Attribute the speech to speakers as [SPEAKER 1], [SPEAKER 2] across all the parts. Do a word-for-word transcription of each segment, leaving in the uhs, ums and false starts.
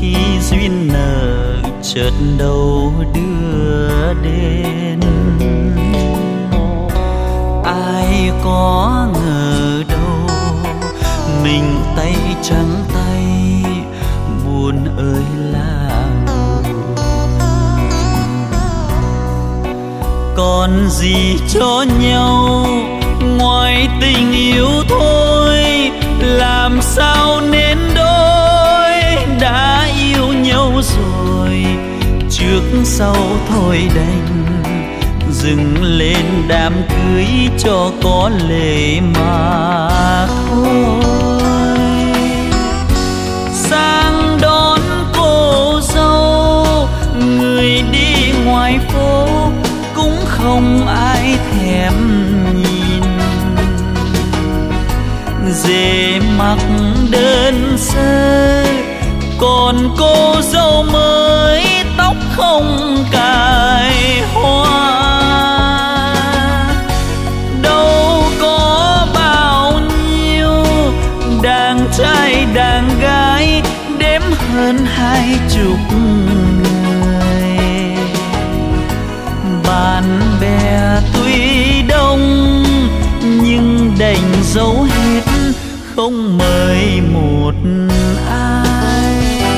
[SPEAKER 1] khi duyên nợ chợt đâu đưa đến. Ai có ngờ đâu mình tay trắng tay buồn ơi là buồn. Còn gì cho nhau ngoài tình yêu thôi, làm sao nên đôi đã yêu nhau rồi. Trước sau thôi đành dừng lên đám cưới cho có lệ mà thôi. Sang đón cô dâu người đi ngoài phố cũng không ai thèm nhìn. Dề mặc đơn sơ còn cô dâu mới tóc không cài hoa. Đâu có bao nhiêu đàn trai đàn gái đếm hơn hai chục người. Bạn bè tuy đông nhưng đành giấu hết không mời một ai.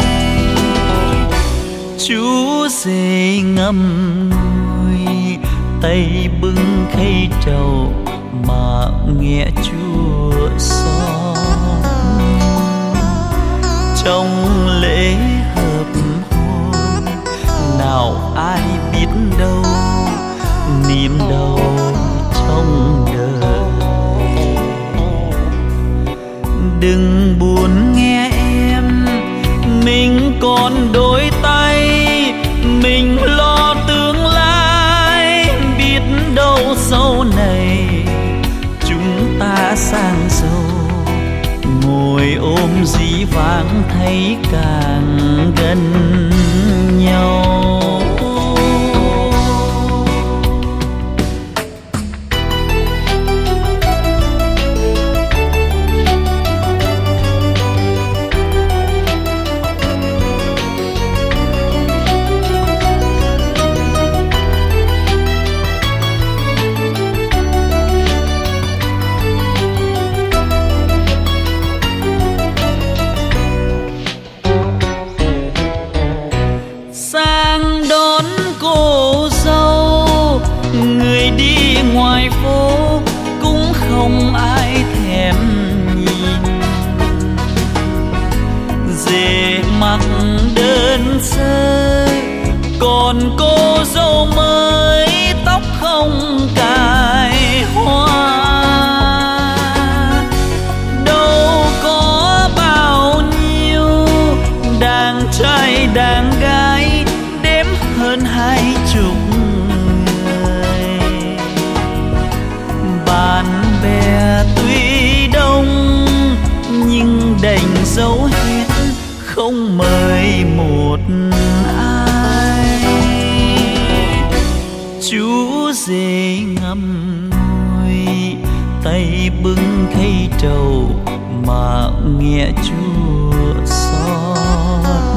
[SPEAKER 1] Chú rể ngâm ngùi tay bưng khay trầu mà nghe chua xót. Trong lễ hợp hôn nào ai biết đâu niềm đau trong đời. Đừng buồn nghe em, mình còn đôi tay, mình lo tương lai. Biết đâu sau này chúng ta sang giàu, ngồi ôm dĩ vãng thấy càng gần nhau. Ngoài phố cũng không ai thèm nhìn. Dề mặc đơn sơ còn cô dâu mới tóc không cài hoa. Đâu có bao nhiêu đàn trai đàn gái đếm hơn hai chục. Bạn bè tuy đông nhưng đành giấu hết không mời một ai. Chú rể ngâm ngùi tay bưng khay trầu mà nghe chua xót.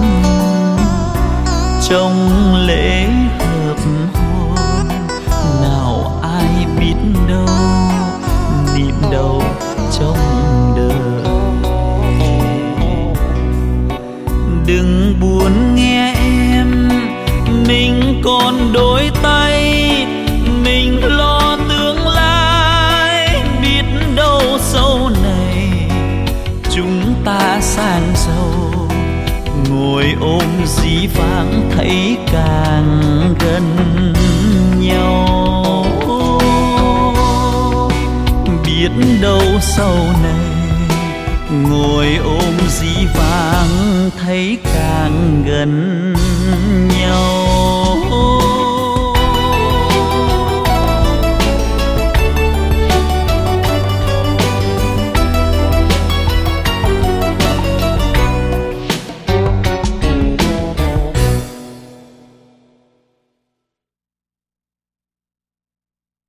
[SPEAKER 1] Trong lễ hợp hôn nào ai biết đâu niềm đau trong đời. Đừng buồn nghe em, mình còn đôi tay, mình lo tương lai. Biết đâu sau này chúng ta sang giàu, ngồi ôm dĩ vãng thấy càng gần nhau. Biết đâu sau này ngồi ôm dĩ vãng thấy càng gần